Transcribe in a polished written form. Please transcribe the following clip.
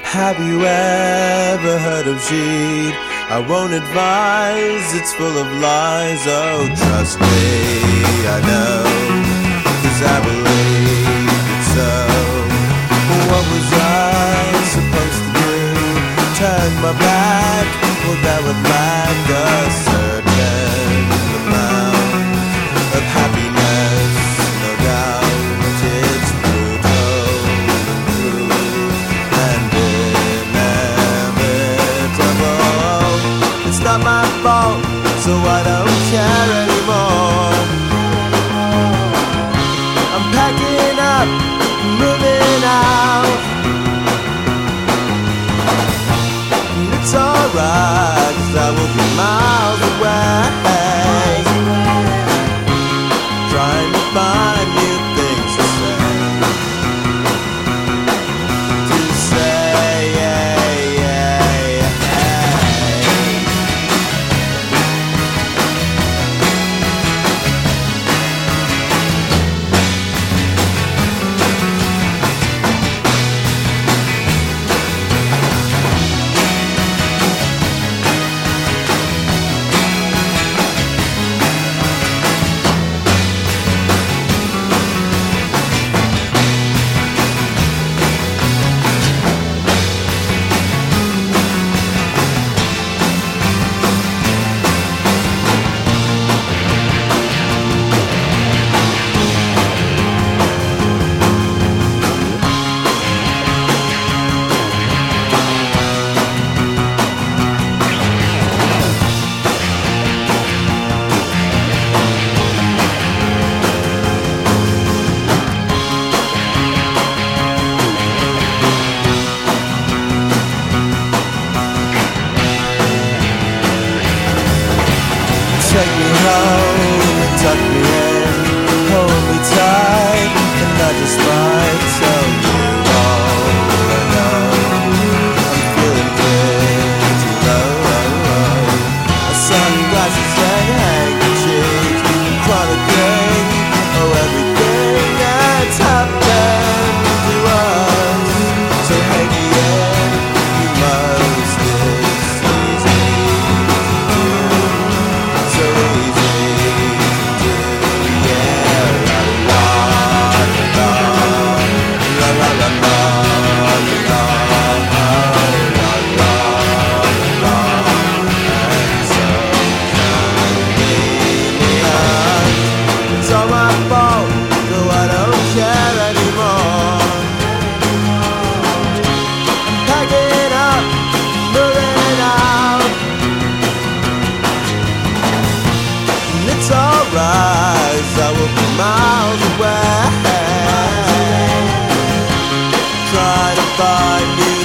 Have you ever heard of Jeed? I won't advise, it's full of lies. Oh, trust me, I know, 'cause I believe it so. What was I supposed to do? Turn my back? Well, that would lack a certain amount of happiness, no doubt. It's brutal and cruel and inevitable. It's not my fault, so I don't care anymore. I'm packing up, moving out. It's alright, 'cause I will be miles away, trying to find new things to say. Take me home and tuck me in, hold me tight, and I just might tell you all I know. I'm feeling pretty low. Sunglasses and handkerchiefs, chronicling, oh, everything that's happened to us. So hang me in, you must, it's easy to do. So easy to do, yeah. La la la la la la la la la la. And so convenient. It's all my fault, though I don't care anymore. I'm packing up, moving out. It's alright, I will be miles away, trying to find you